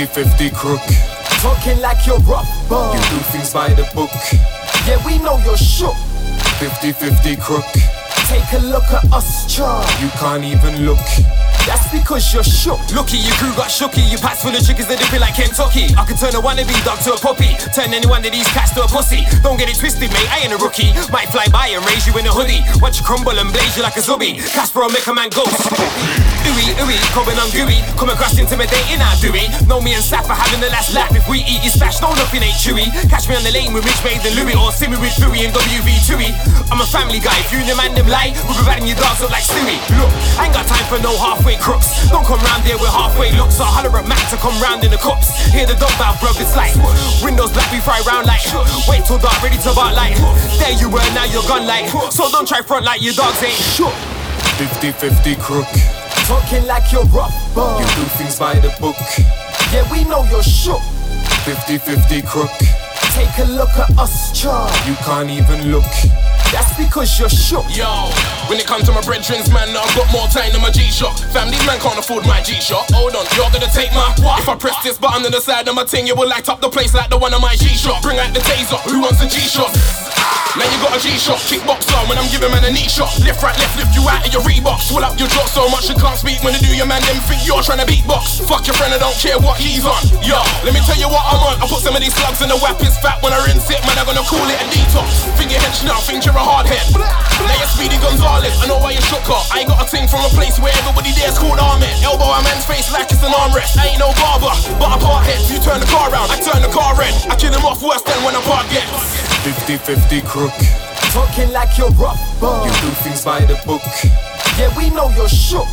50-50 crook. Talking like you're rough, You do things by the book. yeah, we know you're shook. 50-50 crook. Take a look at us, char. You can't even look. That's because you're shook. Looky, your crew got shooky. You pass full of chickens that dipping like Kentucky. I can turn a wannabe dog to a puppy. Turn any one of these cats to a pussy. Don't get it twisted, mate, I ain't a rookie. Might fly by and raise you in a hoodie. Watch you crumble and blaze you like a zombie. Casper will make a man ghost. Ooey, ooey, coming on gooey. Come across intimidating, I do it. Know me and Sap are having the last laugh. If we eat his stash, no nothing ain't chewy. Catch me on the lane with Rich Made and Louis. Or see me with Fui and WV2E. I'm a family guy, if you and the man them lie, we'll be batting your dogs up like Stewie. Look, I ain't got time for no halfway crooks. Don't come round here with halfway looks. So holler at Mac to come round in the cups. Hear the dog mouth, bruv, it's like windows black, we fry round like. Wait till dark, ready to bark like. There you were, now you're gone like. So don't try front like your dogs ain't shook. 50-50 crook. Talking like you're rough, You do things by the book. yeah, we know you're shook. 50-50 crook. Take a look at us, char. You can't even look. That's because you're shook. Yo, when it comes to my brethrens, man, I've got more time than my G-Shock. Fam, these man can't afford my G-Shock. Hold on, you're gonna take my what? If I press this button on the side of my ting, it will light up the place like the one on my G-Shock. Bring out the taser, who wants a G-Shock? Now you got a G-Shock, kickboxer when I'm giving man a knee shot. Left, right, left, lift you out of your Reeboks. Swell up your jaw so much you can't speak. When you do your man, them think you're trying to beatbox. Fuck your friend, I don't care what he's on. Yo, let me tell you what I'm on. I put some of these slugs in the whap, it's fat. When I rinse it, man, I'm gonna call it a detox. Think you're hench now, think you're a hard head. Now you're Speedy Gonzalez, I know why you shook up. I ain't got a thing from a place where everybody there's called Ahmed. Elbow a man's face like it's an armrest. I ain't no barber, but I part heads. You turn the car round, I turn the car red. I kill him off worse than when I part gets. 50-50 crook. Talking like you're rough, You do things by the book. yeah, we know you're shook.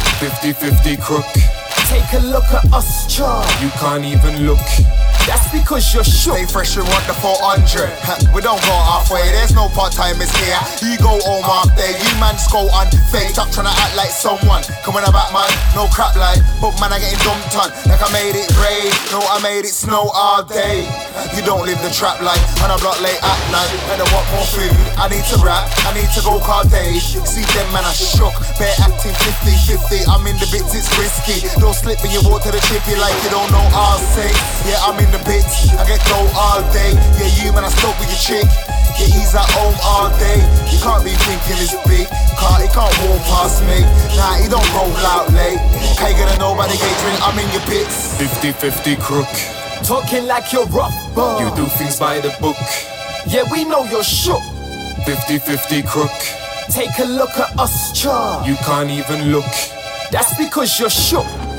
50-50 crook. Take a look at us, char. You can't even look. That's because you're shook. Stay fresh and want the 400. We don't go halfway, there's no part-timers here. You go home half day, you man just go on fake. Stop trying to act like someone. Coming about man, no crap line. But man, I getting dumped on like I made it rain. No, I made it snow all day. You don't live the trap life, and I'm block late at night. And I want more food, I need to rap, I need to go car days. See them man, I shook. Bare acting 50-50, I'm in the bits, it's risky. Don't slip when you walk to the chippy like you don't know I'll say. Yeah, I'm in the bits, I get dough all day. Yeah, you man, I stuck with your chick. Yeah, he's at home all day. You can't be thinking it's big, he can't walk past me. Nah, he don't roll out late. Can't get a nobody catering, I'm in your bits. 50-50 crook. Talking like you're rough, You do things by the book. yeah, we know you're shook. 50-50 crook. Take a look at us, char. You can't even look. That's because you're shook.